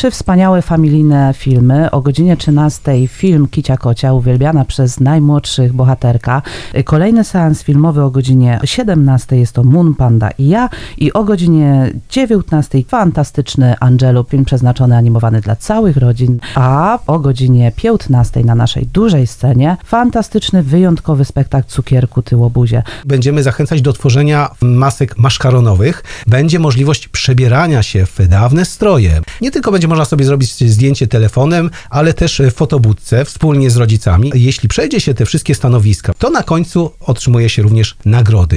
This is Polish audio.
3 wspaniałe familijne filmy. O godzinie 13 film Kicia Kocia, uwielbiana przez najmłodszych bohaterka. Kolejny seans filmowy o godzinie 17 jest to Moon, Panda i ja. I o godzinie 19 fantastyczny Angelo, film przeznaczony, animowany dla całych rodzin. A o godzinie 15 na naszej dużej scenie fantastyczny, wyjątkowy spektakl Cukierku Tyłobuzie. Będziemy zachęcać do tworzenia masek maszkaronowych. Będzie możliwość przebierania się w dawne stroje. Nie tylko będzie można sobie zrobić zdjęcie telefonem, ale też w fotobudce wspólnie z rodzicami. Jeśli przejdzie się te wszystkie stanowiska, to na końcu otrzymuje się również nagrody.